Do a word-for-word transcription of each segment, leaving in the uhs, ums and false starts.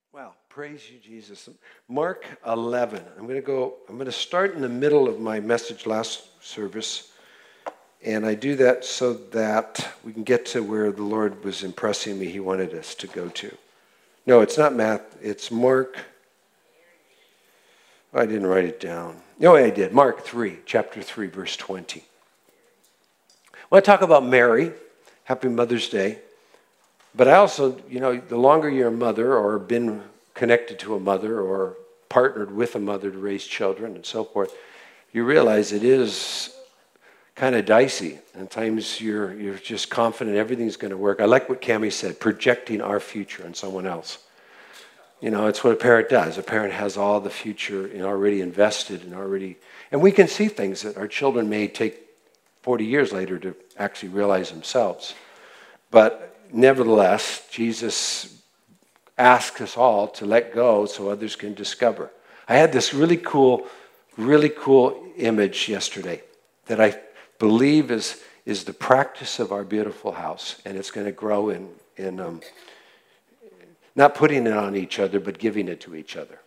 Well, praise you, Jesus. Mark eleven. I'm going to go, I'm going to start in the middle of my message last service. And I do that so that we can get to where the Lord was impressing me he wanted us to go to. No, it's not Matt. It's Mark. I didn't write it down. No, I did. Mark three, chapter three, verse twenty. I want to talk about Mary. Happy Mother's Day. But I also, you know, the longer you're a mother or been connected to a mother or partnered with a mother to raise children and so forth, you realize it is kind of dicey. And times you're you're just confident everything's going to work. I like what Cammie said, projecting our future on someone else. You know, it's what a parent does. A parent has all the future already invested and already, and we can see things that our children may take forty years later to actually realize themselves. But nevertheless, Jesus asks us all to let go so others can discover. I had this really cool, really cool image yesterday that I believe is, is the practice of our beautiful house, and it's going to grow in, in um, not putting it on each other, but giving it to each other.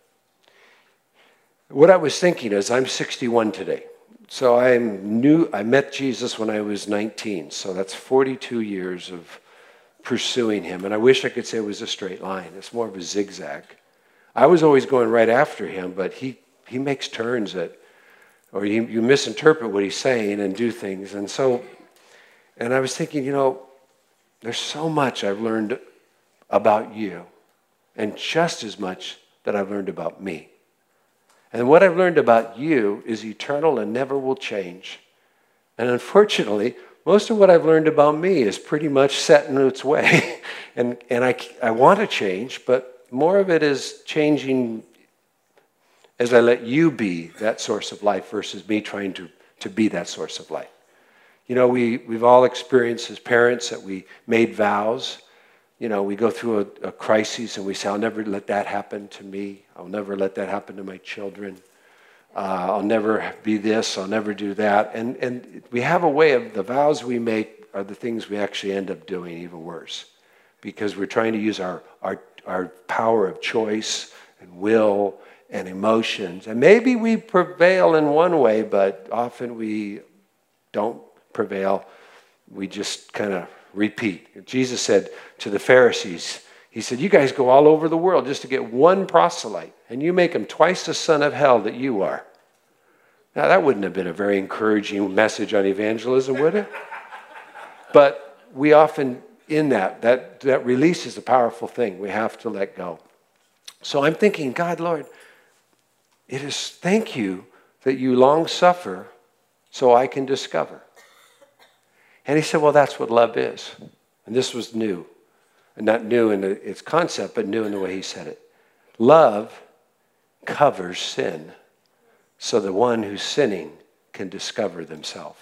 What I was thinking is I'm sixty-one today. So I'm new. I met Jesus when I was nineteen, so that's forty-two years of pursuing him. And I wish I could say it was a straight line. It's more of a zigzag. I was always going right after him, but he, he makes turns that, or you, you misinterpret what he's saying and do things. And so, and I was thinking, you know, there's so much I've learned about you, and just as much that I've learned about me. And what I've learned about you is eternal and never will change. And unfortunately, most of what I've learned about me is pretty much set in its way. and and I, I want to change, but more of it is changing as I let you be that source of life versus me trying to, to be that source of life. You know, we, we've all experienced as parents that we made vows. You know, we go through a, a crisis and we say, I'll never let that happen to me. I'll never let that happen to my children. Uh, I'll never be this, I'll never do that. And and we have a way of, the vows we make are the things we actually end up doing even worse. Because we're trying to use our, our, our power of choice and will and emotions. And maybe we prevail in one way, but often we don't prevail. We just kind of repeat. Jesus said to the Pharisees, he said, you guys go all over the world just to get one proselyte, and you make him twice the son of hell that you are. Now, that wouldn't have been a very encouraging message on evangelism, would it? But we often, in that, that, that release is a powerful thing. We have to let go. So I'm thinking, God, Lord, it is thank you that you long suffer so I can discover. And he said, well, that's what love is. And this was new. And not new in its concept, but new in the way he said it. Love covers sin so the one who's sinning can discover themselves.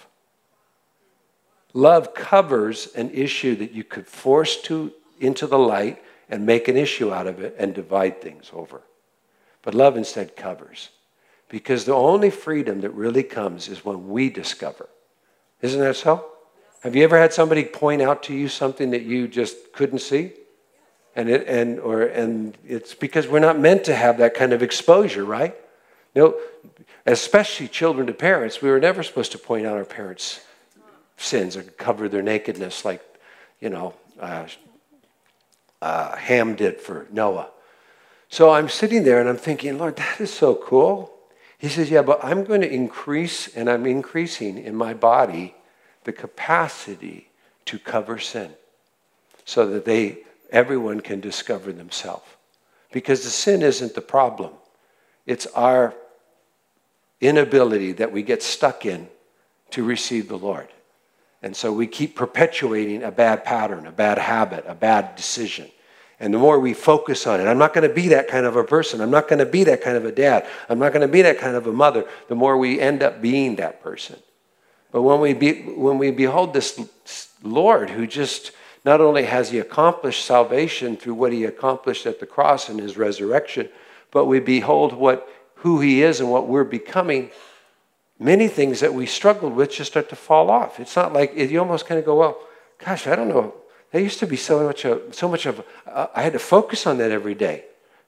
Love covers an issue that you could force to into the light and make an issue out of it and divide things over. But love instead covers. Because the only freedom that really comes is when we discover. Isn't that so? Have you ever had somebody point out to you something that you just couldn't see? And it and or and it's because we're not meant to have that kind of exposure, right? You know, especially children to parents, we were never supposed to point out our parents' sins or cover their nakedness like, you know, uh, uh, Ham did for Noah. So I'm sitting there and I'm thinking, Lord, that is so cool. He says, yeah, but I'm going to increase, and I'm increasing in my body the capacity to cover sin so that they, everyone can discover themselves. Because the sin isn't the problem. It's our inability that we get stuck in to receive the Lord. And so we keep perpetuating a bad pattern, a bad habit, a bad decision. And the more we focus on it, I'm not going to be that kind of a person. I'm not going to be that kind of a dad. I'm not going to be that kind of a mother. The more we end up being that person. But when we be, when we behold this Lord who just not only has he accomplished salvation through what he accomplished at the cross and his resurrection, but we behold what who he is and what we're becoming, many things that we struggled with just start to fall off. It's not like, you almost kind of go, well, gosh, I don't know. There used to be so much of, so much of, uh, I had to focus on that every day.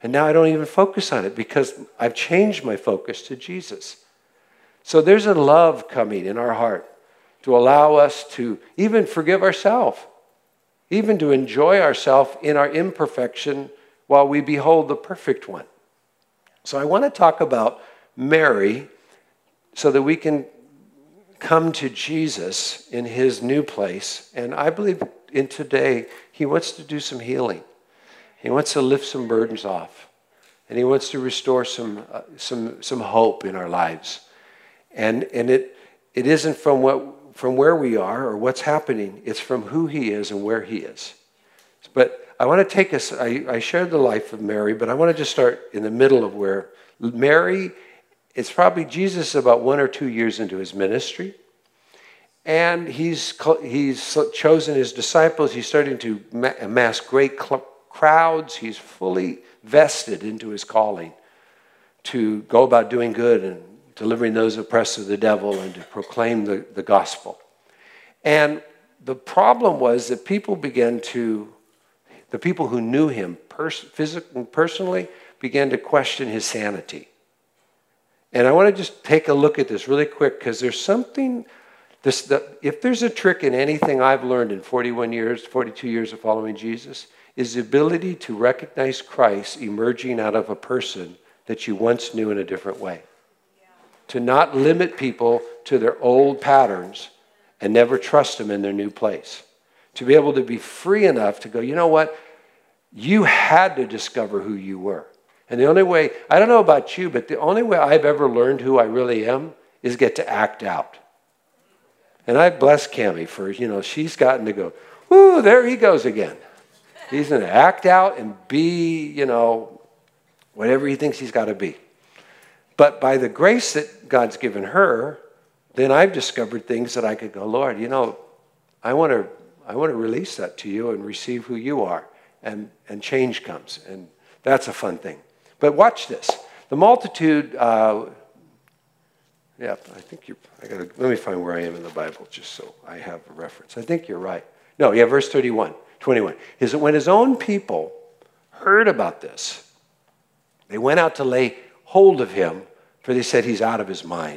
And now I don't even focus on it because I've changed my focus to Jesus. So there's a love coming in our heart to allow us to even forgive ourselves, even to enjoy ourselves in our imperfection while we behold the perfect one. So I want to talk about Mary so that we can come to Jesus in his new place. And I believe in today, he wants to do some healing. He wants to lift some burdens off. And he wants to restore some uh, some some hope in our lives. And and it it isn't from what from where we are or what's happening. It's from who he is and where he is. But I want to take us, I, I shared the life of Mary, but I want to just start in the middle of where Mary, it's probably Jesus about one or two years into his ministry. And he's he's chosen his disciples. He's starting to amass great crowds. He's fully vested into his calling to go about doing good and delivering those oppressed of the devil and to proclaim the, the gospel. And the problem was that people began to, the people who knew him pers- physically, personally began to question his sanity. And I want to just take a look at this really quick because there's something, this, the, if there's a trick in anything I've learned in forty-one years, forty-two years of following Jesus, is the ability to recognize Christ emerging out of a person that you once knew in a different way. Yeah. To not limit people to their old patterns and never trust them in their new place. To be able to be free enough to go, you know what? You had to discover who you were. And the only way, I don't know about you, but the only way I've ever learned who I really am is get to act out. And I bless Cammie for, you know, she's gotten to go, whoo, there he goes again. He's going to act out and be, you know, whatever he thinks he's got to be. But by the grace that God's given her, then I've discovered things that I could go, Lord, you know, I want to I want to release that to you and receive who you are. And, and change comes. And that's a fun thing. But watch this. The multitude, uh, yeah, I think you're, I gotta, let me find where I am in the Bible just so I have a reference. I think you're right. No, yeah, verse thirty-one. twenty-one. His, when his own people heard about this, they went out to lay hold of him, for they said he's out of his mind.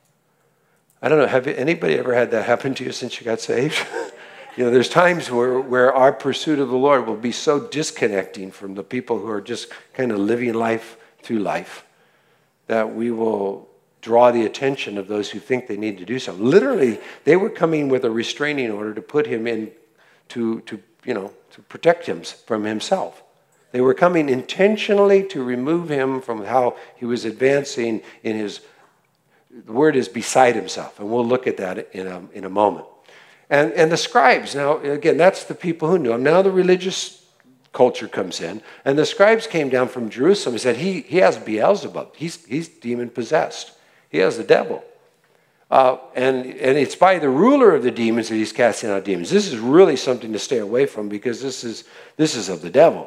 I don't know, have anybody ever had that happen to you since you got saved? You know, there's times where, where our pursuit of the Lord will be so disconnecting from the people who are just kind of living life through life that we will draw the attention of those who think they need to do something. Literally, they were coming with a restraining order to put him in to, to you know, to protect him from himself. They were coming intentionally to remove him from how he was advancing in his, the word is beside himself, and we'll look at that in a, in a moment. And, and the scribes, now again, that's the people who knew him. Now the religious culture comes in, and the scribes came down from Jerusalem and said, he, he has Beelzebub. He's, he's demon-possessed. He has the devil. Uh, and, and it's by the ruler of the demons that he's casting out demons. This is really something to stay away from because this is, this is of the devil.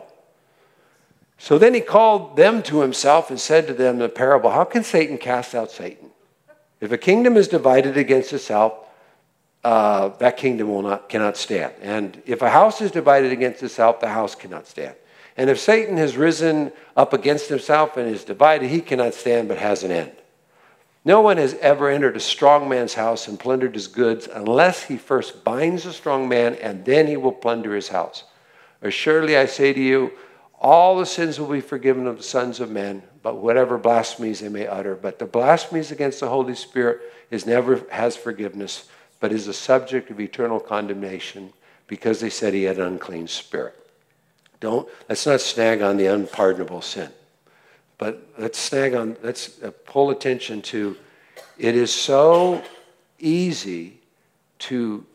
So then he called them to himself and said to them in the parable, how can Satan cast out Satan? If a kingdom is divided against itself, uh, that kingdom will not, cannot stand. And if a house is divided against itself, the house cannot stand. And if Satan has risen up against himself and is divided, he cannot stand but has an end. No one has ever entered a strong man's house and plundered his goods unless he first binds the strong man, and then he will plunder his house. Assuredly, I say to you, all the sins will be forgiven of the sons of men, but whatever blasphemies they may utter. But the blasphemies against the Holy Spirit is never has forgiveness, but is a subject of eternal condemnation because they said he had an unclean spirit. Don't, let's not snag on the unpardonable sin. But let's snag on, let's pull attention to, it is so easy to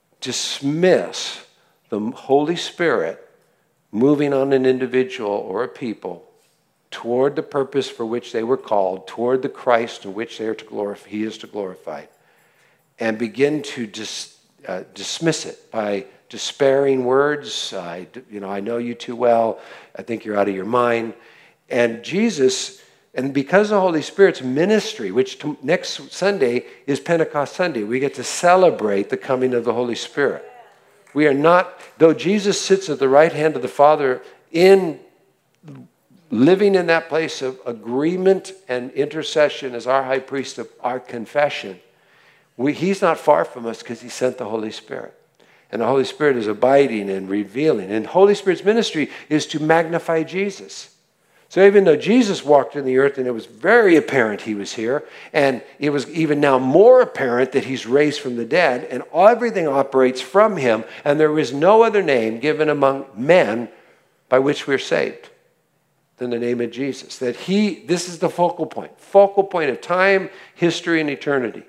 dismiss the Holy Spirit moving on an individual or a people toward the purpose for which they were called, toward the Christ in which they are to glorify, he is to glorify, and begin to dis, uh, dismiss it by despairing words. I, you know, I know you too well. I think you're out of your mind. And Jesus, and because the Holy Spirit's ministry, which t- next Sunday is Pentecost Sunday, we get to celebrate the coming of the Holy Spirit. We are not, though Jesus sits at the right hand of the Father in living in that place of agreement and intercession as our high priest of our confession, we, he's not far from us because he sent the Holy Spirit. And the Holy Spirit is abiding and revealing. And Holy Spirit's ministry is to magnify Jesus. So even though Jesus walked in the earth and it was very apparent he was here, and it was even now more apparent that he's raised from the dead, and everything operates from him, and there is no other name given among men by which we're saved than the name of Jesus. That he, this is the focal point, focal point of time, history, and eternity.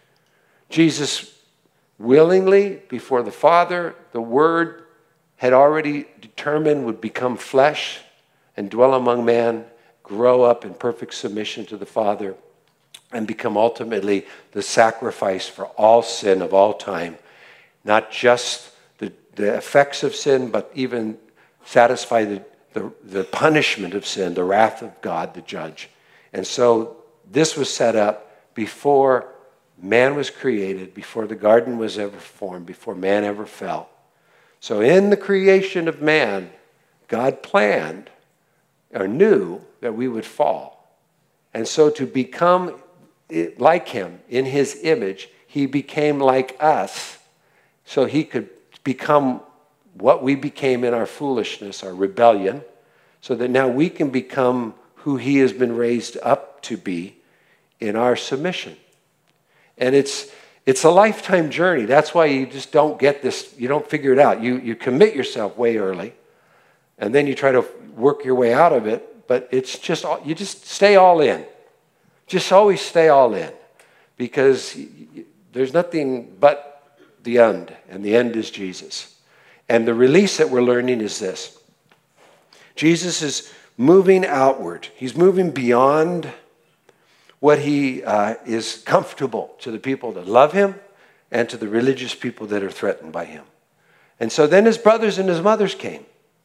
Jesus willingly, before the Father, the Word had already determined would become flesh and dwell among man, grow up in perfect submission to the Father, and become ultimately the sacrifice for all sin of all time. Not just the, the effects of sin, but even satisfy the, the, the punishment of sin, the wrath of God, the judge. And so this was set up before man was created, before the garden was ever formed, before man ever fell. So in the creation of man, God planned or knew that we would fall. And so to become like him in his image, he became like us so he could become what we became in our foolishness, our rebellion, so that now we can become who he has been raised up to be in our submission. And it's it's a lifetime journey. That's why you just don't get this, you don't figure it out. You, you commit yourself way early, and then you try to work your way out of it, but it's just, you just stay all in. Just always stay all in, because there's nothing but the end, and the end is Jesus. And the release that we're learning is this. Jesus is moving outward. He's moving beyond what he uh, is comfortable to the people that love him and to the religious people that are threatened by him. And so then his brothers and his mothers came.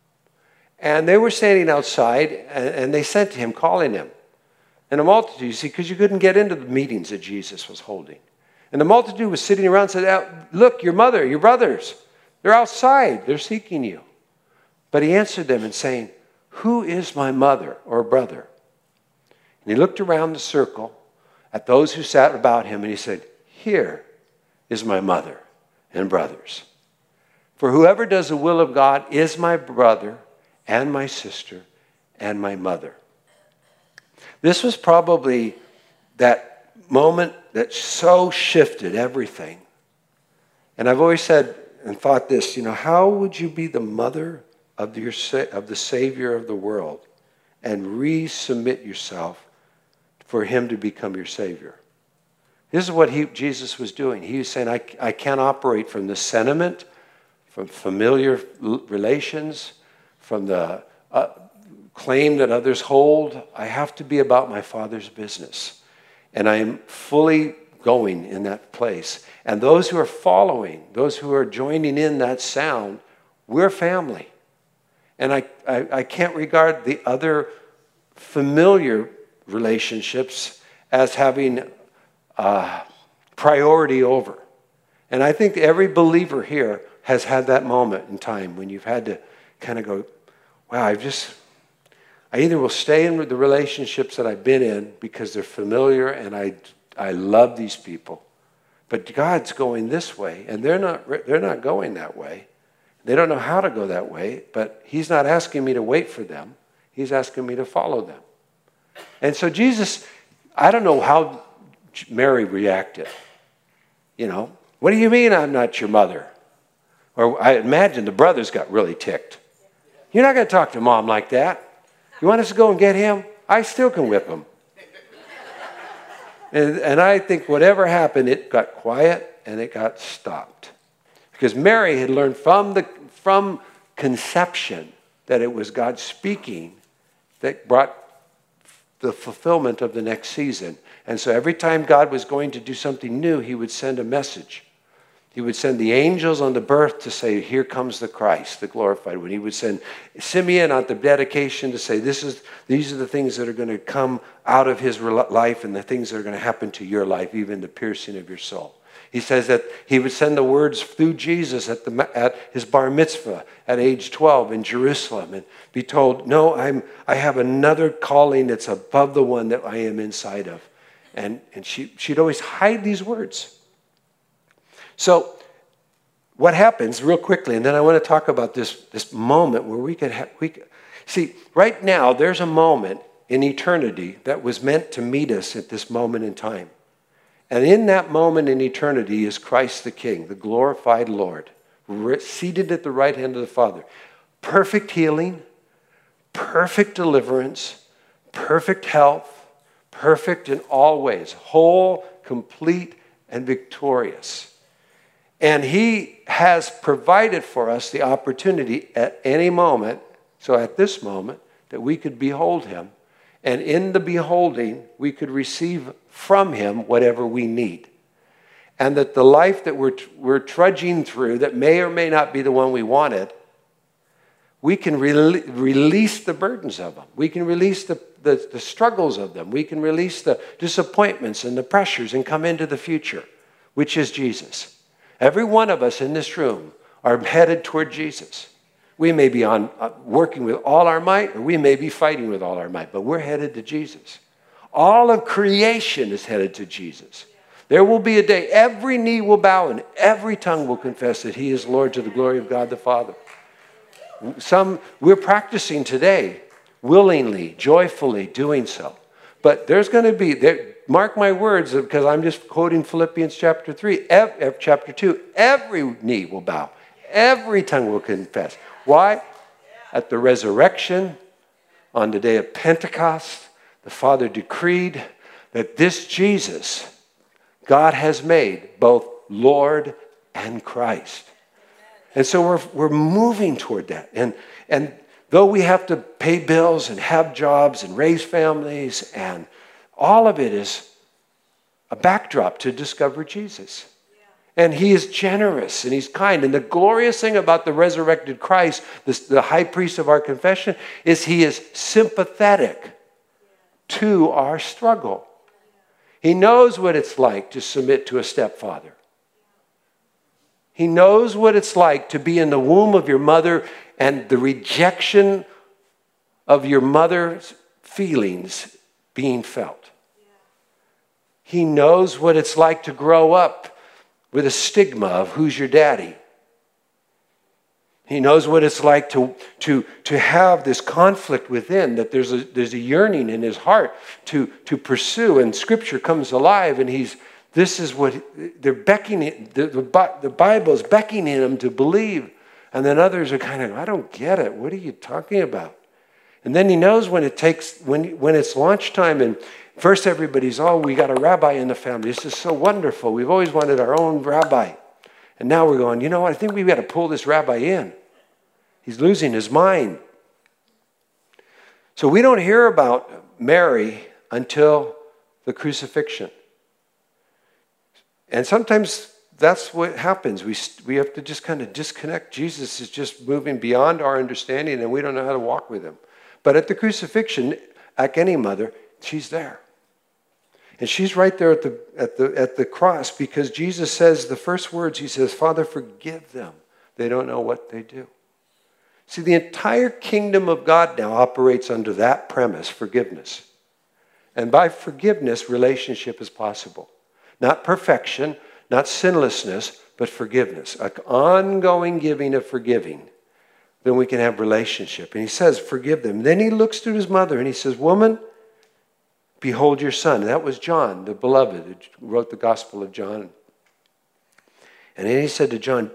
And they were standing outside, and, and they sent to him, calling him. And a multitude, you see, because you couldn't get into the meetings that Jesus was holding. And the multitude was sitting around and said, look, your mother, your brothers, they're outside. They're seeking you. But he answered them and saying, who is my mother or brother? And he looked around the circle at those who sat about him, and he said, here is my mother and brothers. For whoever does the will of God is my brother and my sister and my mother. This was probably that moment that so shifted everything. And I've always said and thought this, you know, how would you be the mother of, your, of the Savior of the world and resubmit yourself for him to become your Savior? This is what he, Jesus was doing. He was saying, I, I can't operate from the sentiment, from familiar relations, from the uh, claim that others hold. I have to be about my Father's business. And I am fully going in that place. And those who are following, those who are joining in that sound, we're family. And I, I, I can't regard the other familiar relationships as having uh, priority over. And I think every believer here has had that moment in time when you've had to kind of go, wow, I've just, I either will stay in the relationships that I've been in because they're familiar and I, I love these people, but God's going this way and they're not, they're not going that way. They don't know how to go that way, but he's not asking me to wait for them. He's asking me to follow them. And so Jesus, I don't know how Mary reacted. You know, what do you mean I'm not your mother? Or I imagine the brothers got really ticked. You're not going to talk to mom like that. You want us to go and get him? I still can whip him. And, and I think whatever happened, it got quiet and it got stopped. Because Mary had learned from the from conception that it was God speaking that brought the fulfillment of the next season. And so every time God was going to do something new, he would send a message. He would send the angels on the birth to say, here comes the Christ, the glorified one. He would send Simeon on the dedication to say, this is, these are the things that are going to come out of his life and the things that are going to happen to your life, even the piercing of your soul. He says that he would send the words through Jesus at, the, at his bar mitzvah at age twelve in Jerusalem and be told, no, I'm, I have another calling that's above the one that I am inside of. And, and she, she'd always hide these words. So what happens real quickly, and then I want to talk about this, this moment where we could have, we could, see, right now there's a moment in eternity that was meant to meet us at this moment in time. And in that moment in eternity is Christ the King, the glorified Lord, seated at the right hand of the Father. Perfect healing, perfect deliverance, perfect health, perfect in all ways, whole, complete, and victorious. And he has provided for us the opportunity at any moment, so at this moment, that we could behold him. And in the beholding, we could receive from him whatever we need. And that the life that we're, we're trudging through, that may or may not be the one we wanted, we can re- release the burdens of them. We can release the, the, the struggles of them. We can release the disappointments and the pressures and come into the future, which is Jesus. Every one of us in this room are headed toward Jesus. We may be on uh, working with all our might, or we may be fighting with all our might, but we're headed to Jesus. All of creation is headed to Jesus. There will be a day every knee will bow and every tongue will confess that he is Lord to the glory of God the Father. Some we're practicing today, willingly, joyfully doing so. But there's going to be, there, mark my words, because I'm just quoting Philippians chapter three, ev, chapter two, every knee will bow, every tongue will confess. Why? At the resurrection, on the day of Pentecost, the Father decreed that this Jesus, God has made both Lord and Christ. And so we're, we're moving toward that. And, and though we have to pay bills and have jobs and raise families, and all of it is a backdrop to discover Jesus. And he is generous and he's kind. And the glorious thing about the resurrected Christ, this, the high priest of our confession, is he is sympathetic to our struggle. He knows what it's like to submit to a stepfather. He knows what it's like to be in the womb of your mother and the rejection of your mother's feelings being felt. He knows what it's like to grow up with a stigma of who's your daddy. He knows what it's like to, to, to have this conflict within, that there's a, there's a yearning in his heart to, to pursue, and Scripture comes alive, and he's, this is what, they're beckoning, the, the, the Bible is beckoning him to believe, and then others are kind of, I don't get it, what are you talking about? And then he knows when it takes, when, when it's launch time, and first everybody's, oh, we got a rabbi in the family. This is so wonderful. We've always wanted our own rabbi. And now we're going, you know what? I think we've got to pull this rabbi in. He's losing his mind. So we don't hear about Mary until the crucifixion. And sometimes that's what happens. We, we have to just kind of disconnect. Jesus is just moving beyond our understanding, and we don't know how to walk with him. But at the crucifixion, like any mother, she's there. And she's right there at the, at the, at the cross, because Jesus says the first words, he says, Father, forgive them. They don't know what they do. See, the entire kingdom of God now operates under that premise, forgiveness. And by forgiveness, relationship is possible. Not perfection, not sinlessness, but forgiveness. An ongoing giving of forgiving. Then we can have relationship. And he says, forgive them. Then he looks to his mother and he says, woman, behold your son. And that was John, the beloved, who wrote the Gospel of John. And then he said to John,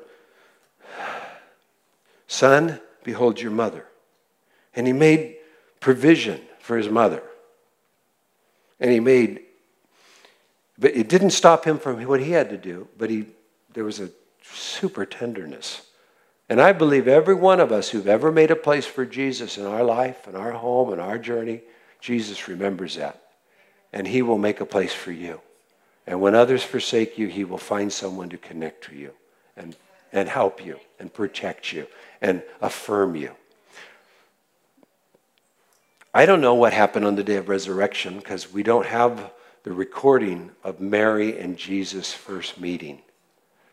son, behold your mother. And he made provision for his mother. And he made, but it didn't stop him from what he had to do, but he there was a super tenderness. And I believe every one of us who've ever made a place for Jesus in our life, in our home, in our journey, Jesus remembers that. And he will make a place for you. And when others forsake you, he will find someone to connect to you and, and help you and protect you and affirm you. I don't know what happened on the day of resurrection because we don't have the recording of Mary and Jesus' first meeting.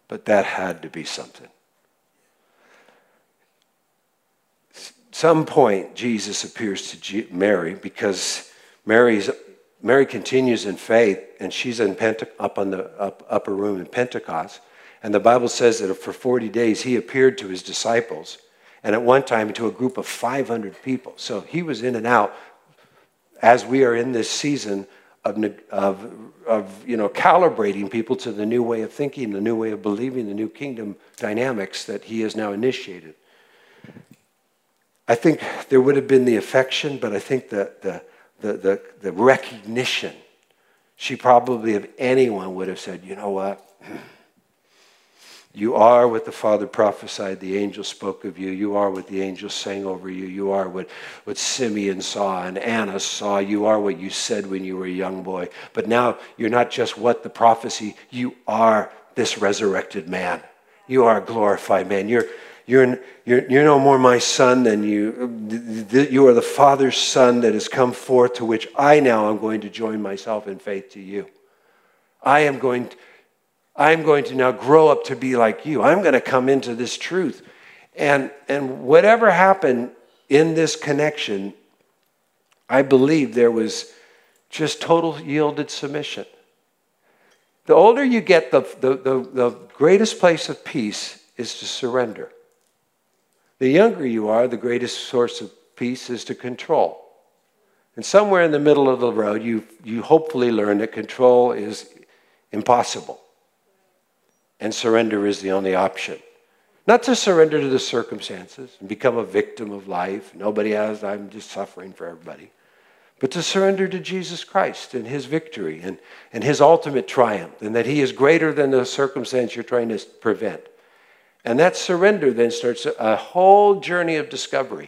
but that had to be something. Some point, Jesus appears to G- Mary because Mary's, Mary continues in faith, and she's in Pente- up on the up, upper room in Pentecost. And the Bible says that for forty days he appeared to his disciples, and at one time to a group of five hundred people. So he was in and out as we are in this season of, of, of you know, calibrating people to the new way of thinking, the new way of believing, the new kingdom dynamics that he has now initiated. I think there would have been the affection, but I think the, the, the, the, the recognition, she probably, if anyone, would have said, you know what? You are what the Father prophesied, the angel spoke of you. You are what the angel sang over you. You are what, what Simeon saw and Anna saw. You are what you said when you were a young boy. But now you're not just what the prophecy, you are this resurrected man. You are a glorified man. You're You're, you're, you're no more my son than you. You are the Father's son that has come forth, to which I now am going to join myself in faith to you. I am going to, I'm going to now grow up to be like you. I'm going to come into this truth. And, and whatever happened in this connection, I believe there was just total yielded submission. The older you get, the, the, the, the greatest place of peace is to surrender. The younger you are, the greatest source of peace is to control. And somewhere in the middle of the road, you, you hopefully learn that control is impossible. And surrender is the only option. Not to surrender to the circumstances and become a victim of life. Nobody has, I'm just suffering for everybody. But to surrender to Jesus Christ and his victory and, and his ultimate triumph, and that he is greater than the circumstance you're trying to prevent. And that surrender then starts a whole journey of discovery.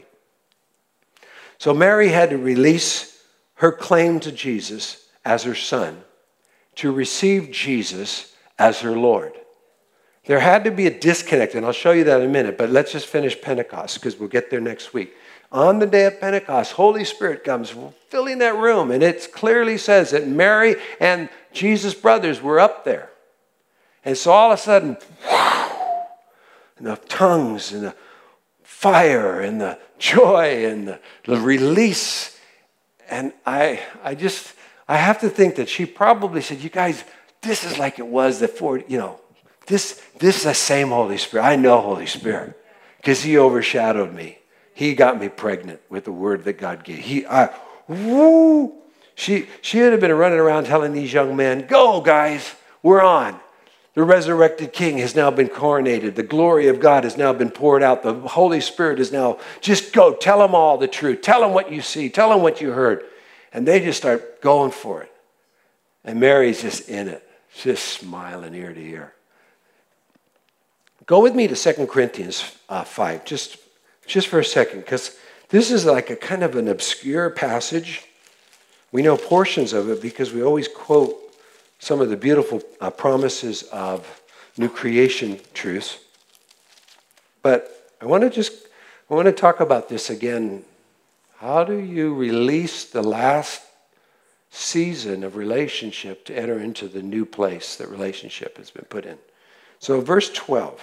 So Mary had to release her claim to Jesus as her son to receive Jesus as her Lord. There had to be a disconnect, and I'll show you that in a minute, but let's just finish Pentecost because we'll get there next week. On the day of Pentecost, Holy Spirit comes filling that room, and it clearly says that Mary and Jesus' brothers were up there. And so all of a sudden, and the tongues and the fire and the joy and the, the release. And I I just, I have to think that she probably said, you guys, this is like it was the four, you know, this, this is the same Holy Spirit. I know Holy Spirit because he overshadowed me. He got me pregnant with the word that God gave. He, I, woo. She, she would have been running around telling these young men, go guys, we're on. The resurrected King has now been coronated. The glory of God has now been poured out. The Holy Spirit is now, just go, tell them all the truth. Tell them what you see. Tell them what you heard. And they just start going for it. And Mary's just in it, just smiling ear to ear. Go with me to Second Corinthians uh, five, just, just for a second, because this is like a kind of an obscure passage. We know portions of it because we always quote some of the beautiful uh, promises of new creation truths. But I want to just, I want to talk about this again. How do you release the last season of relationship to enter into the new place that relationship has been put in? So verse twelve.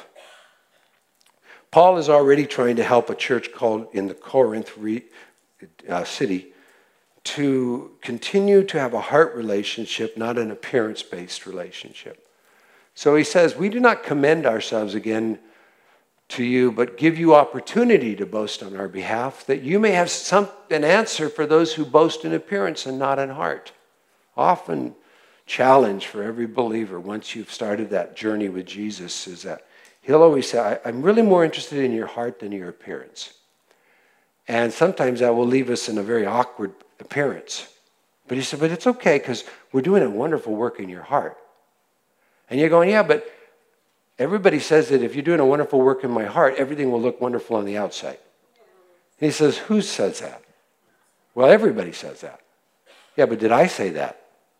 Paul is already trying to help a church called in the Corinth re, uh, city to continue to have a heart relationship, not an appearance-based relationship. So he says, we do not commend ourselves again to you, but give you opportunity to boast on our behalf, that you may have some, an answer for those who boast in appearance and not in heart. Often challenge for every believer once you've started that journey with Jesus is that he'll always say, I'm really more interested in your heart than your appearance. And sometimes that will leave us in a very awkward appearance. But he said, but it's okay because we're doing a wonderful work in your heart. And you're going, yeah, but everybody says that if you're doing a wonderful work in my heart, everything will look wonderful on the outside. And he says, who says that? Well, everybody says that. Yeah, but did I say that?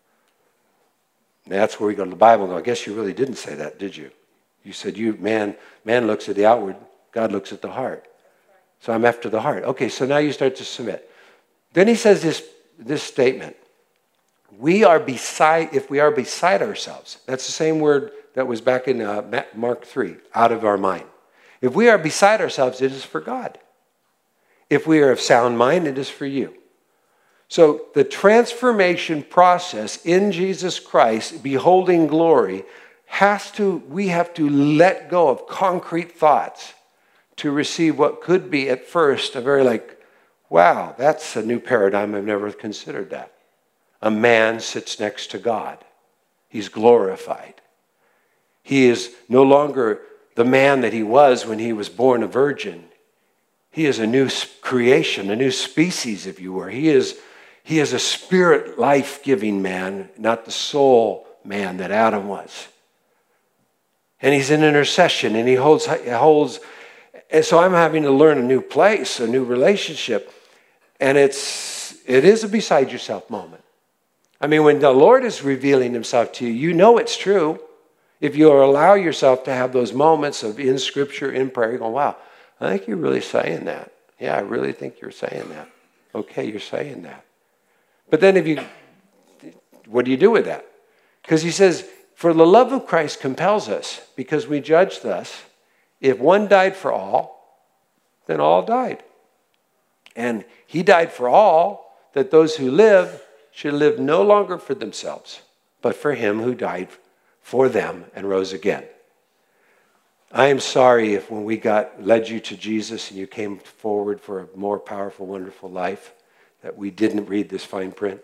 And that's where we go to the Bible and go, I guess you really didn't say that, did you? You said, you man, man looks at the outward, God looks at the heart. So I'm after the heart. Okay, so now you start to submit. Then he says this, this statement. We are beside, if we are beside ourselves. That's the same word that was back in uh, Mark three, out of our mind. If we are beside ourselves, it is for God. If we are of sound mind, it is for you. So the transformation process in Jesus Christ, beholding glory, has to, we have to let go of concrete thoughts to receive what could be at first a very like, wow, that's a new paradigm. I've never considered that. A man sits next to God. He's glorified. He is no longer the man that he was when he was born a virgin. He is a new creation, a new species, if you were. He is, he is a spirit life-giving man, not the soul man that Adam was. And he's in intercession, and he holds, holds, and so I'm having to learn a new place, a new relationship, and it's, it is a beside yourself moment. I mean, when the Lord is revealing himself to you, you know it's true. If you allow yourself to have those moments of in Scripture, in prayer, you're going, wow, I think you're really saying that. Yeah, I really think you're saying that. Okay, you're saying that. But then if you, what do you do with that? Because he says, for the love of Christ compels us, because we judge thus, if one died for all, then all died. And he died for all, that those who live should live no longer for themselves, but for him who died for them and rose again. I am sorry if when we got led you to Jesus and you came forward for a more powerful, wonderful life, that we didn't read this fine print.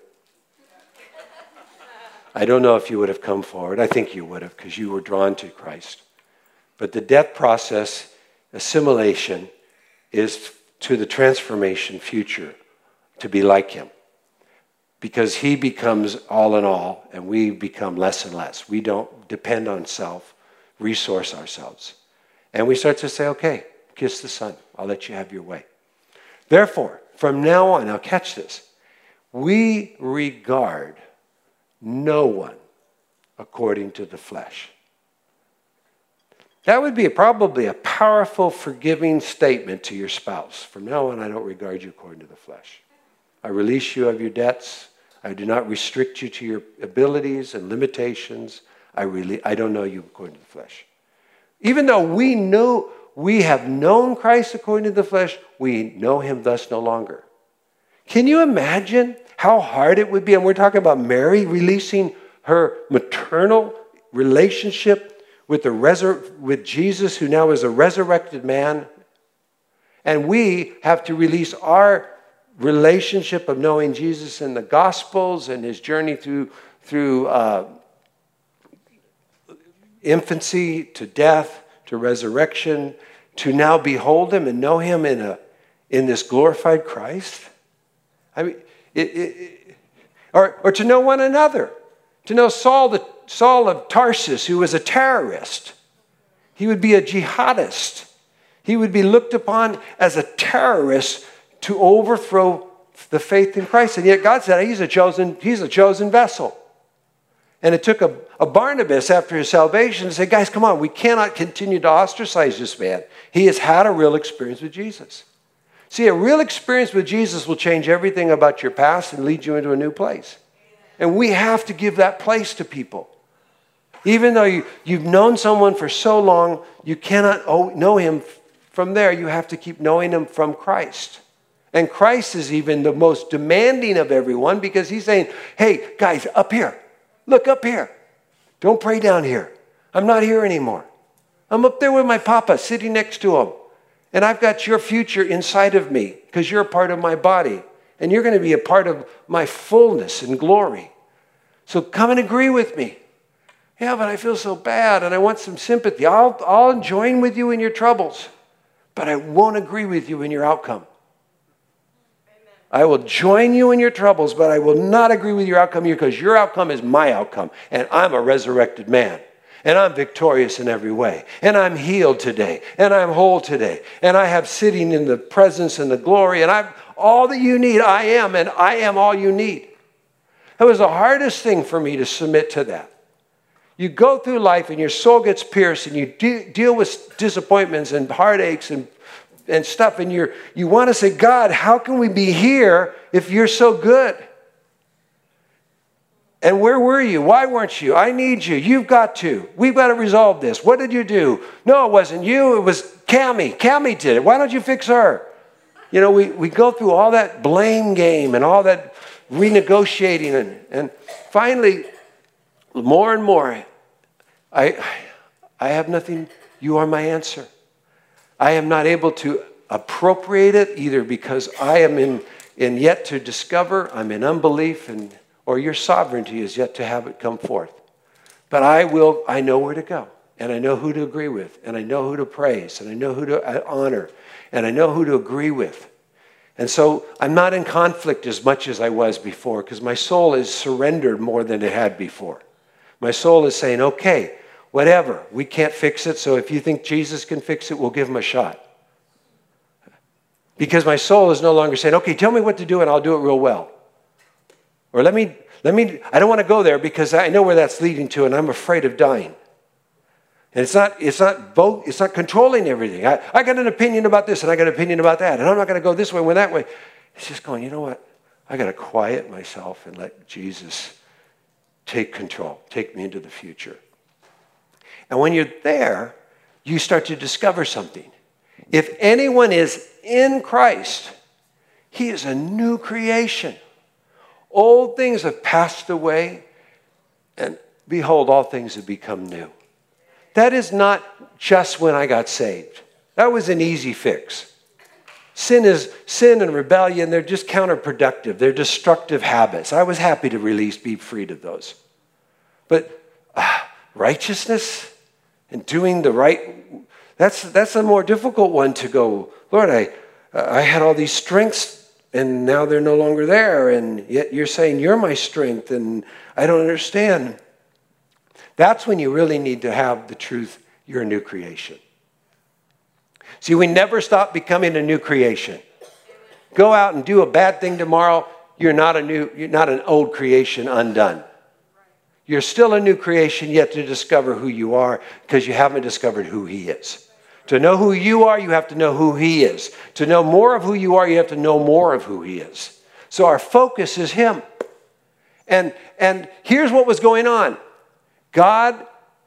I don't know if you would have come forward. I think you would have, because you were drawn to Christ. But the death process, assimilation, is to the transformation future, to be like him. Because he becomes all in all, and we become less and less. We don't depend on self, resource ourselves. And we start to say, okay, kiss the Son. I'll let you have your way. Therefore, from now on, now catch this, we regard no one according to the flesh. That would be a, probably a powerful, forgiving statement to your spouse. From now on, I don't regard you according to the flesh. I release you of your debts. I do not restrict you to your abilities and limitations. I really, I don't know you according to the flesh. Even though we know, we have known Christ according to the flesh, we know him thus no longer. Can you imagine how hard it would be? And we're talking about Mary releasing her maternal relationship with the resur- with Jesus, who now is a resurrected man. And we have to release our relationship of knowing Jesus in the Gospels and his journey through, through uh, infancy to death to resurrection, to now behold him and know him in a in this glorified Christ. I mean, it, it, it, or or to know one another, to know Saul the Saul of Tarsus, who was a terrorist. He would be a jihadist. He would be looked upon as a terrorist to overthrow the faith in Christ. And yet God said he's a chosen, he's a chosen vessel. And it took a, a Barnabas after his salvation to say, guys, come on, we cannot continue to ostracize this man. He has had a real experience with Jesus. See, a real experience with Jesus will change everything about your past and lead you into a new place. And we have to give that place to people. Even though you, you've known someone for so long, you cannot know him from there. You have to keep knowing him from Christ. And Christ is even the most demanding of everyone, because he's saying, hey, guys, up here. Look up here. Don't pray down here. I'm not here anymore. I'm up there with my papa, sitting next to him. And I've got your future inside of me, because you're a part of my body. And you're going to be a part of my fullness and glory. So come and agree with me. Yeah, but I feel so bad and I want some sympathy. I'll, I'll join with you in your troubles, but I won't agree with you in your outcome. Amen. I will join you in your troubles, but I will not agree with your outcome here, because your outcome is my outcome. And I'm a resurrected man. And I'm victorious in every way. And I'm healed today. And I'm whole today. And I have sitting in the presence and the glory. And I'm all that you need. I am, and I am all you need. That was the hardest thing for me to submit to that. You go through life and your soul gets pierced, and you de- deal with disappointments and heartaches and, and stuff. And you're, you want to say, God, how can we be here if you're so good? And where were you? Why weren't you? I need you. You've got to. We've got to resolve this. What did you do? No, it wasn't you. It was Cammie. Cammie did it. Why don't you fix her? You know, we, we go through all that blame game and all that renegotiating. And, and finally, more and more, I, I have nothing. You are my answer. I am not able to appropriate it either because I am in, in yet to discover, I'm in unbelief, and or your sovereignty is yet to have it come forth. But I will, I know where to go, and I know who to agree with, and I know who to praise, and I know who to honor, and I know who to agree with. And so I'm not in conflict as much as I was before because my soul is surrendered more than it had before. My soul is saying, okay, whatever, we can't fix it, so if you think Jesus can fix it, we'll give him a shot. Because my soul is no longer saying, okay, tell me what to do and I'll do it real well. Or let me, let me, I don't want to go there because I know where that's leading to and I'm afraid of dying. And it's not, it's not both, it's not controlling everything. I, I got an opinion about this and I got an opinion about that. And I'm not going to go this way or that way. It's just going, you know what? I got to quiet myself and let Jesus take control, take me into the future. And when you're there, you start to discover something. If anyone is in Christ, he is a new creation. Old things have passed away, and behold, all things have become new. That is not just when I got saved. That was an easy fix. Sin is sin and rebellion, they're just counterproductive. They're destructive habits. I was happy to release, be freed of those. But uh, righteousness and doing the right, that's, that's a more difficult one to go, Lord, I, uh, I had all these strengths and now they're no longer there, and yet you're saying you're my strength, and I don't understand. That's when you really need to have the truth, you're a new creation. See, we never stop becoming a new creation. Go out and do a bad thing tomorrow, you're not a new, you're not an old creation undone. You're still a new creation yet to discover who you are because you haven't discovered who he is. To know who you are, you have to know who he is. To know more of who you are, you have to know more of who he is. So our focus is him. And, and here's what was going on. God,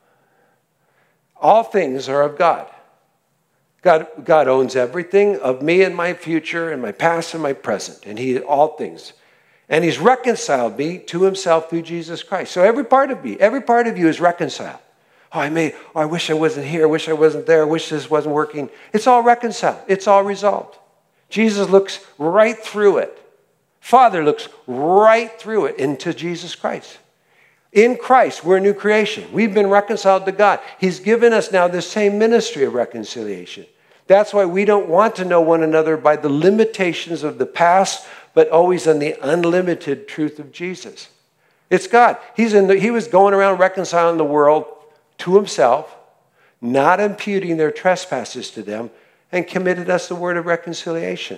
all things are of God. God, God owns everything of me and my future and my past and my present. And he, all things. And he's reconciled me to himself through Jesus Christ. So every part of me, every part of you is reconciled. Oh, I may, oh, I wish I wasn't here. I wish I wasn't there. I wish this wasn't working. It's all reconciled. It's all resolved. Jesus looks right through it. Father looks right through it into Jesus Christ. In Christ, we're a new creation. We've been reconciled to God. He's given us now this same ministry of reconciliation. That's why we don't want to know one another by the limitations of the past, but always on the unlimited truth of Jesus. It's God. He's in the, he was going around reconciling the world to himself, not imputing their trespasses to them, and committed us the word of reconciliation.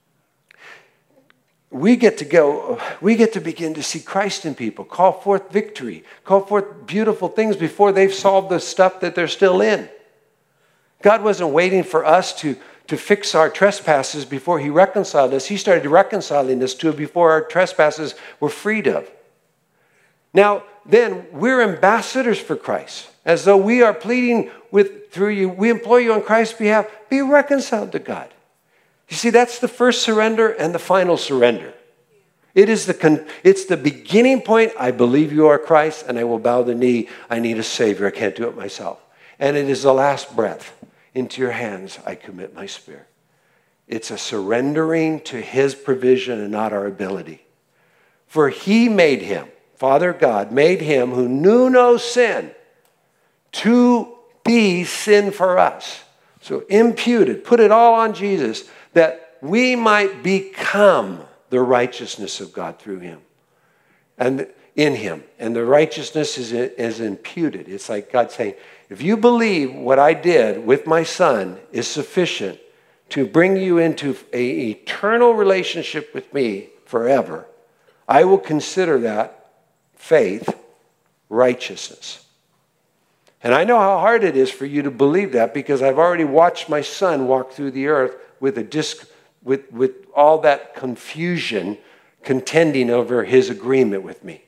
We get to go, we get to begin to see Christ in people, call forth victory, call forth beautiful things before they've solved the stuff that they're still in. God wasn't waiting for us to, to fix our trespasses before he reconciled us. He started reconciling us to it before our trespasses were freed of. Now, then, we're ambassadors for Christ, as though we are pleading with through you. We implore you on Christ's behalf, be reconciled to God. You see, that's the first surrender and the final surrender. It is the con- it's the beginning point. I believe you are Christ, and I will bow the knee. I need a Savior. I can't do it myself. And it is the last breath. Into your hands I commit my spirit. It's a surrendering to his provision and not our ability. For he made him, Father God, made him who knew no sin to be sin for us. So imputed, put it all on Jesus, that we might become the righteousness of God through him and in him. And the righteousness is, is imputed. It's like God saying, if you believe what I did with my son is sufficient to bring you into an eternal relationship with me forever, I will consider that faith, righteousness. And I know how hard it is for you to believe that because I've already watched my son walk through the earth with a disc, with, with all that confusion contending over his agreement with me.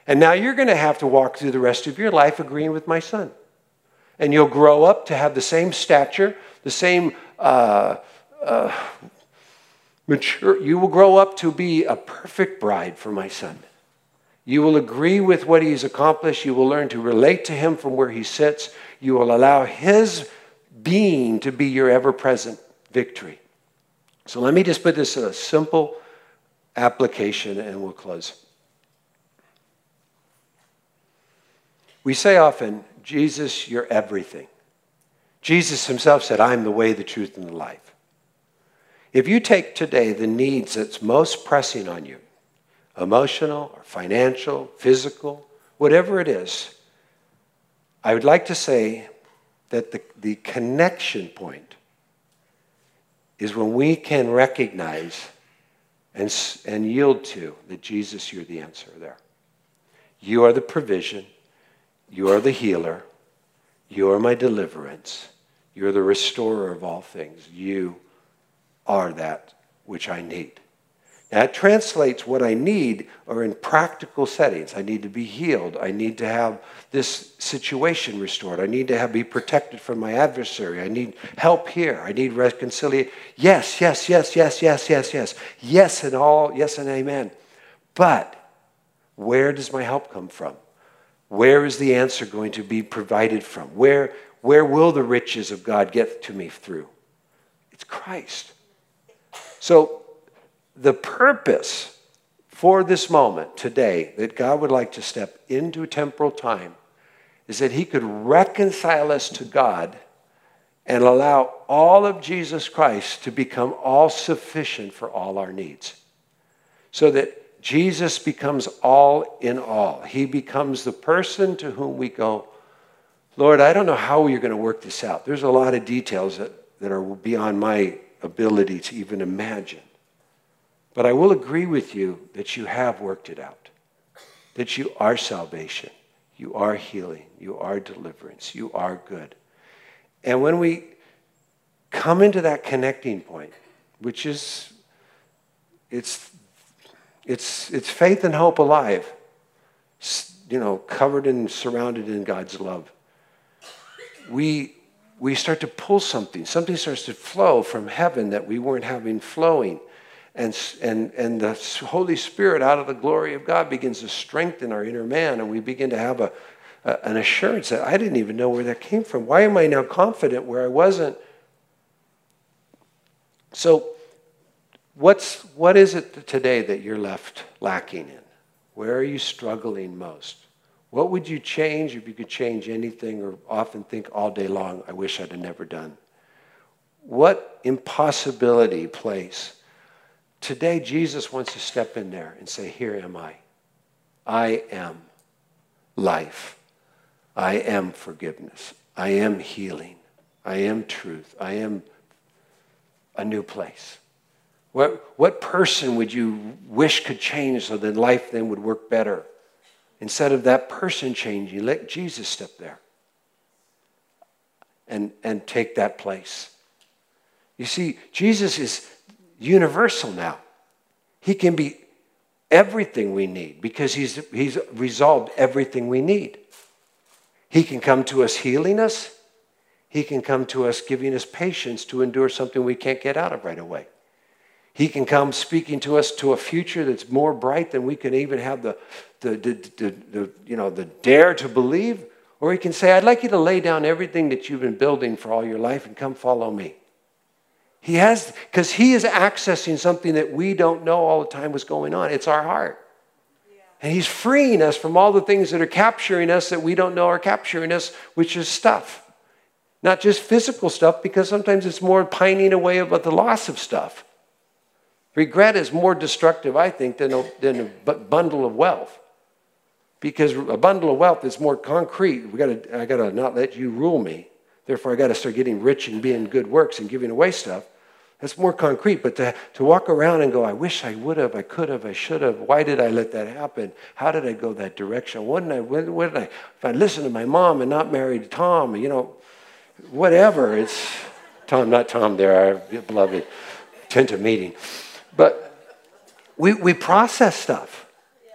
And now you're going to have to walk through the rest of your life agreeing with my son. And you'll grow up to have the same stature, the same uh, uh, mature. You will grow up to be a perfect bride for my son. You will agree with what he's accomplished. You will learn to relate to him from where he sits. You will allow his being to be your ever-present victory. So let me just put this in a simple application and we'll close. We say often, Jesus, you're everything. Jesus himself said, I'm the way, the truth, and the life. If you take today the needs that's most pressing on you, emotional or financial, physical, whatever it is, I would like to say that the, the connection point is when we can recognize and, and yield to that Jesus, you're the answer there. You are the provision. You are the healer. You are my deliverance. You are the restorer of all things. You are that which I need. That translates what I need are in practical settings. I need to be healed. I need to have this situation restored. I need to have, be protected from my adversary. I need help here. I need reconciliation. Yes, yes, yes, yes, yes, yes, yes. Yes and all, yes and amen. But where does my help come from? Where is the answer going to be provided from? Where, where will the riches of God get to me through? It's Christ. So the purpose for this moment today that God would like to step into temporal time is that he could reconcile us to God and allow all of Jesus Christ to become all sufficient for all our needs. So that Jesus becomes all in all. He becomes the person to whom we go, Lord, I don't know how you're going to work this out. There's a lot of details that, that are beyond my ability to even imagine. But I will agree with you that you have worked it out. That you are salvation. You are healing. You are deliverance. You are good. And when we come into that connecting point, which is, it's It's, it's faith and hope alive, you know, covered and surrounded in God's love. We, we start to pull something. Something starts to flow from heaven that we weren't having flowing. And, and, and the Holy Spirit out of the glory of God begins to strengthen our inner man. And we begin to have a, a, an assurance that I didn't even know where that came from. Why am I now confident where I wasn't? So, What's, what is it today that you're left lacking in? Where are you struggling most? What would you change if you could change anything, or often think all day long, I wish I'd have never done? What impossibility place? Today, Jesus wants to step in there and say, here am I. I am life. I am forgiveness. I am healing. I am truth. I am a new place. What, what person would you wish could change so that life then would work better? Instead of that person changing, let Jesus step there and, and take that place. You see, Jesus is universal now. He can be everything we need because he's, he's resolved everything we need. He can come to us healing us. He can come to us giving us patience to endure something we can't get out of right away. He can come speaking to us to a future that's more bright than we can even have the, the, the, the, the, you know, the dare to believe. Or he can say, I'd like you to lay down everything that you've been building for all your life and come follow me. He has, because he is accessing something that we don't know all the time what's going on. It's our heart. Yeah. And he's freeing us from all the things that are capturing us that we don't know are capturing us, which is stuff. Not just physical stuff, because sometimes it's more pining away about the loss of stuff. Regret is more destructive, I think, than a, than a bundle of wealth. Because a bundle of wealth is more concrete. We got to, I got to not let you rule me. Therefore, I got to start getting rich and being good works and giving away stuff. That's more concrete. But to, to walk around and go, I wish I would have, I could have, I should have. Why did I let that happen? How did I go that direction? What did I, what, what did I, if I listened to my mom and not married Tom, you know, whatever. It's Tom, not Tom there, our beloved tent of meeting. But we, we process stuff.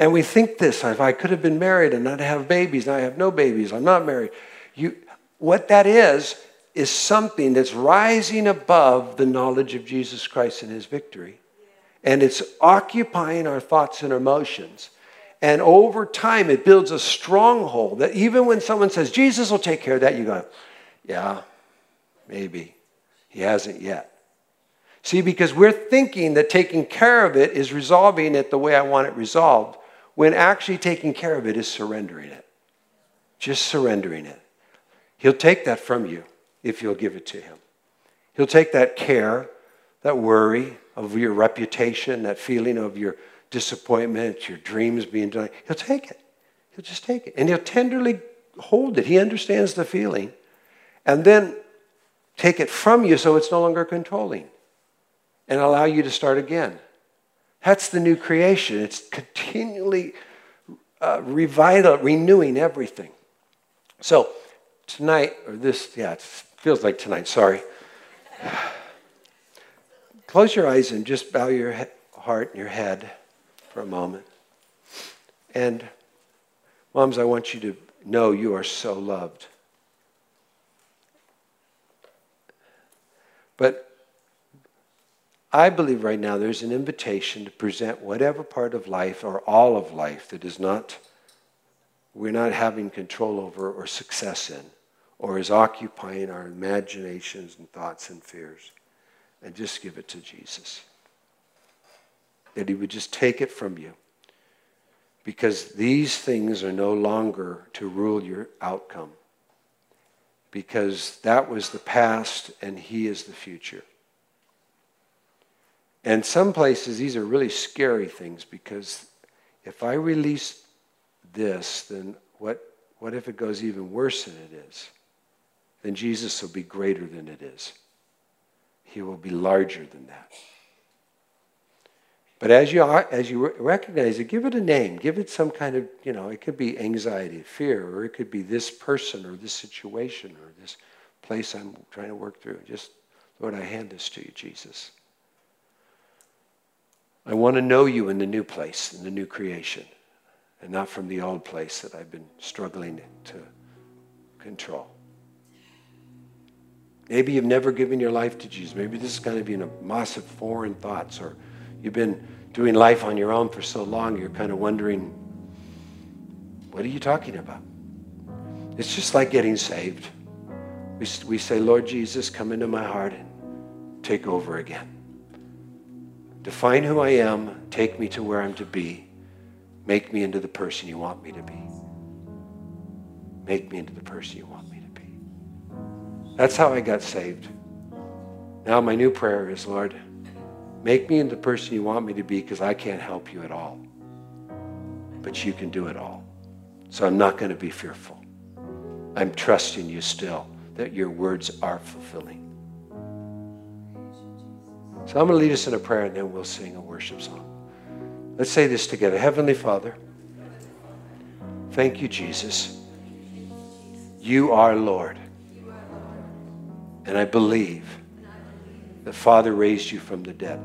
And we think this, if I could have been married and not have babies, and I have no babies, I'm not married. You, what that is, is something that's rising above the knowledge of Jesus Christ and his victory. And it's occupying our thoughts and emotions. And over time, it builds a stronghold that even when someone says, Jesus will take care of that, you go, yeah, maybe. He hasn't yet. See, because we're thinking that taking care of it is resolving it the way I want it resolved, when actually taking care of it is surrendering it. Just surrendering it. He'll take that from you if you'll give it to him. He'll take that care, that worry of your reputation, that feeling of your disappointment, your dreams being done. He'll take it. He'll just take it. And he'll tenderly hold it. He understands the feeling. And then take it from you so it's no longer controlling. And allow you to start again. That's the new creation. It's continually uh, revital, renewing everything. So tonight, or this, yeah, it feels like tonight, sorry. Close your eyes and just bow your he- heart and your head for a moment. And moms, I want you to know you are so loved. But I believe right now there's an invitation to present whatever part of life or all of life that is not, we're not having control over or success in, or is occupying our imaginations and thoughts and fears, and just give it to Jesus. That he would just take it from you. Because these things are no longer to rule your outcome. Because that was the past and he is the future. And some places, these are really scary things, because if I release this, then what, what if it goes even worse than it is? Then Jesus will be greater than it is. He will be larger than that. But as you, as you recognize it, give it a name. Give it some kind of, you know, it could be anxiety, fear, or it could be this person or this situation or this place I'm trying to work through. Just, Lord, I hand this to you, Jesus. I want to know you in the new place, in the new creation, and not from the old place that I've been struggling to control. Maybe you've never given your life to Jesus. Maybe this is kind of being a massive foreign thoughts, or you've been doing life on your own for so long, you're kind of wondering, what are you talking about? It's just like getting saved. We, we say, Lord Jesus, come into my heart and take over again. Define who I am, take me to where I'm to be. Make me into the person you want me to be. Make me into the person you want me to be. That's how I got saved. Now my new prayer is, Lord, make me into the person you want me to be, because I can't help you at all. But you can do it all. So I'm not going to be fearful. I'm trusting you still that your words are fulfilling. So I'm going to lead us in a prayer, and then we'll sing a worship song. Let's say this together. Heavenly Father, thank you, Jesus. You are Lord. And I believe that Father raised you from the dead.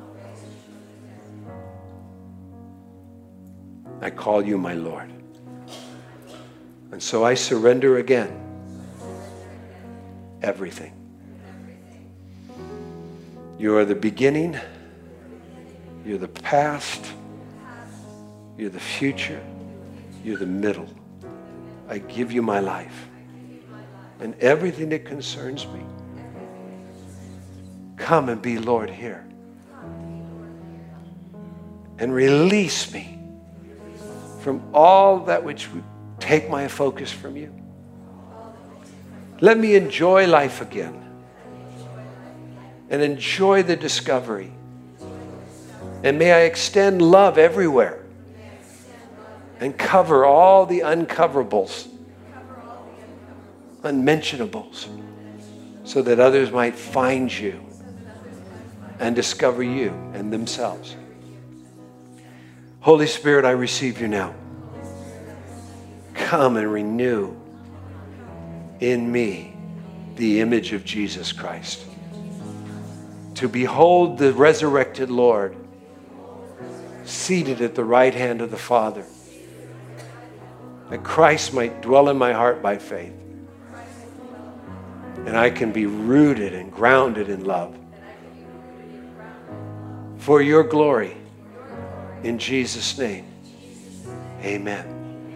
I call you my Lord. And so I surrender again everything. You are the beginning. You're the past. You're the future. You're the middle. I give you my life and everything that concerns me. Come and be Lord here. And release me from all that which would take my focus from you. Let me enjoy life again. And enjoy the discovery. And may I extend love everywhere. And cover all the uncoverables, unmentionables, so that others might find you and discover you and themselves. Holy Spirit, I receive you now. Come and renew in me the image of Jesus Christ. To behold the resurrected Lord seated at the right hand of the Father, that Christ might dwell in my heart by faith, and I can be rooted and grounded in love for your glory. In Jesus' name, amen.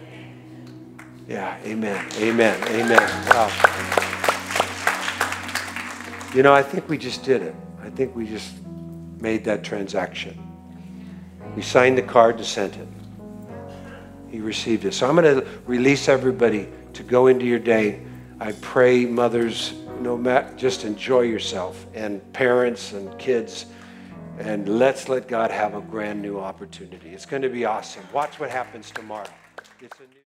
Yeah, amen, amen, amen. Wow. You know, I think we just did it. I think we just made that transaction. We signed the card and sent it. He received it. So I'm going to release everybody to go into your day. I pray, mothers, no matter, just enjoy yourself, and parents and kids, and let's let God have a brand new opportunity. It's going to be awesome. Watch what happens tomorrow. It's a new